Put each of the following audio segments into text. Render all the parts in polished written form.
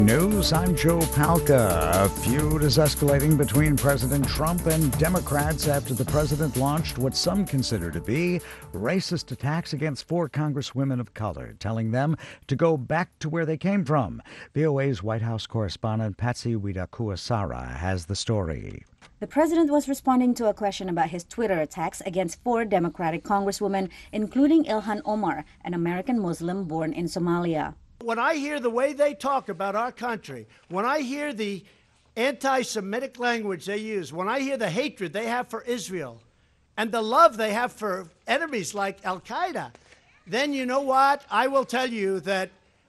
News, I'm Joe Palca. A feud is escalating between President Trump and Democrats after the president launched what some consider to be racist attacks against 4 congresswomen of color, telling them to go back to where they came from. VOA's White House correspondent Patsy Widakuswara has the story. The president was responding to a question about his Twitter attacks against 4 Democratic congresswomen, including Ilhan Omar, an American Muslim born in Somalia. When I hear the way they talk about our country, when I hear the anti-Semitic language they use, when I hear the hatred they have for Israel and the love they have for enemies like Al-Qaeda, then you know what? I will tell you that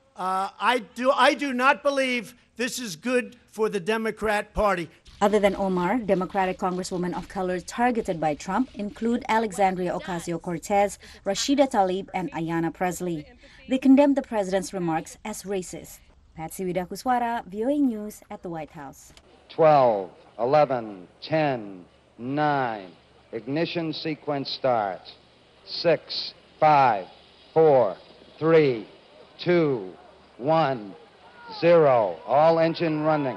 I do not believe this is good for the Democrat Party. Other than Omar, Democratic congresswomen of color targeted by Trump include Alexandria Ocasio-Cortez, Rashida Tlaib, and Ayanna Pressley. They condemned the president's remarks as racist. Patsy Widakuswara, VOA News at the White House. 12, 11, 10, 9. Ignition sequence starts. 6, 5, 4, 3, 2, 1, 0. All engine running.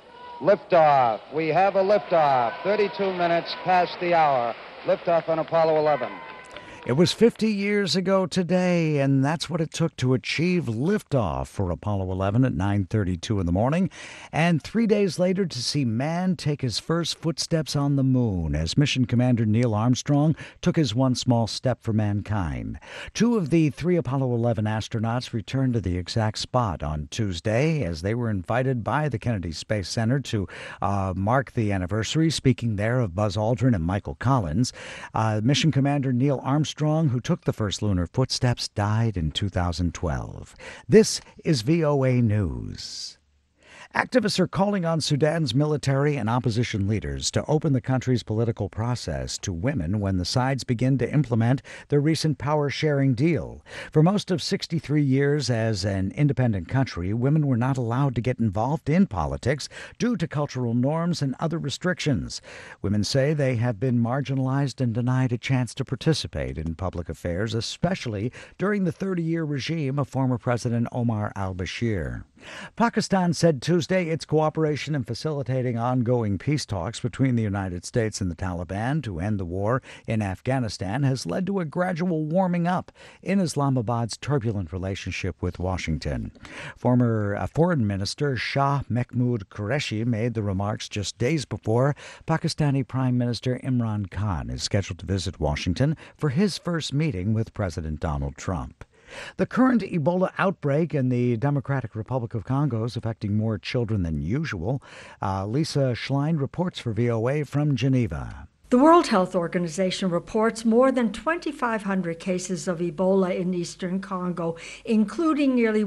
Liftoff. We have a liftoff. 32 minutes past the hour. Liftoff on Apollo 11. It was 50 years ago today, and that's what it took to achieve liftoff for Apollo 11 at 9:32 in the morning, and 3 days later to see man take his first footsteps on the moon as Mission Commander Neil Armstrong took his one small step for mankind. 2 of the 3 Apollo 11 astronauts returned to the exact spot on Tuesday as they were invited by the Kennedy Space Center to mark the anniversary, speaking there of Buzz Aldrin and Michael Collins. Mission Commander Neil Armstrong, who took the first lunar footsteps, died in 2012. This is VOA News. Activists are calling on Sudan's military and opposition leaders to open the country's political process to women when the sides begin to implement their recent power-sharing deal. For most of 63 years as an independent country, women were not allowed to get involved in politics due to cultural norms and other restrictions. Women say they have been marginalized and denied a chance to participate in public affairs, especially during the 30-year regime of former President Omar al-Bashir. Pakistan said Tuesday its cooperation in facilitating ongoing peace talks between the United States and the Taliban to end the war in Afghanistan has led to a gradual warming up in Islamabad's turbulent relationship with Washington. Former Foreign Minister Shah Mahmood Qureshi made the remarks just days before Pakistani Prime Minister Imran Khan is scheduled to visit Washington for his first meeting with President Donald Trump. The current Ebola outbreak in the Democratic Republic of Congo is affecting more children than usual. Lisa Schlein reports for VOA from Geneva. The World Health Organization reports more than 2,500 cases of Ebola in eastern Congo, including nearly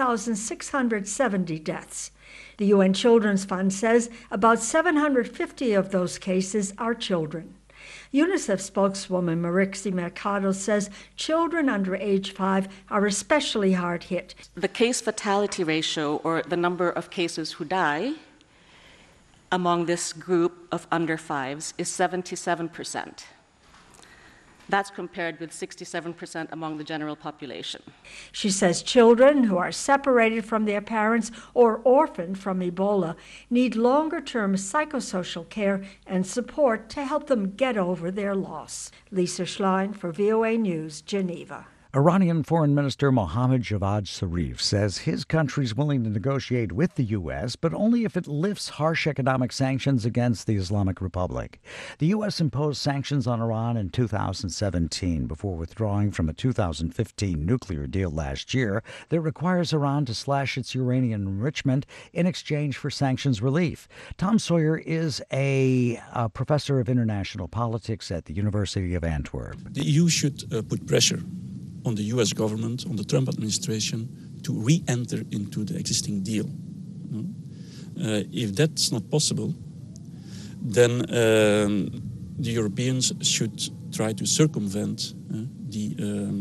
1,670 deaths. The UN Children's Fund says about 750 of those cases are children. UNICEF spokeswoman Marixie Mercado says children under age 5 are especially hard hit. The case fatality ratio, or the number of cases who die among this group of under 5s, is 77%. That's compared with 67% among the general population. She says children who are separated from their parents or orphaned from Ebola need longer-term psychosocial care and support to help them get over their loss. Lisa Schlein for VOA News, Geneva. Iranian Foreign Minister Mohammad Javad Zarif says his country is willing to negotiate with the U.S., but only if it lifts harsh economic sanctions against the Islamic Republic. The U.S. imposed sanctions on Iran in 2017 before withdrawing from a 2015 nuclear deal last year that requires Iran to slash its uranium enrichment in exchange for sanctions relief. Tom Sawyer is a professor of international politics at the University of Antwerp. The EU should put pressure on the U.S. government, on the Trump administration, to re-enter into the existing deal. If that's not possible, then the Europeans should try to circumvent the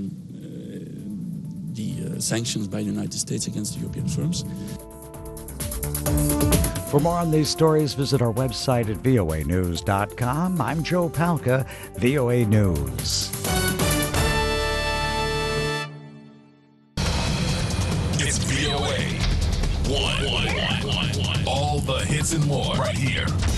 sanctions by the United States against the European firms. For more on these stories, visit our website at voanews.com. I'm Joe Palca, VOA News. It's VOA 1. All the hits and more right here.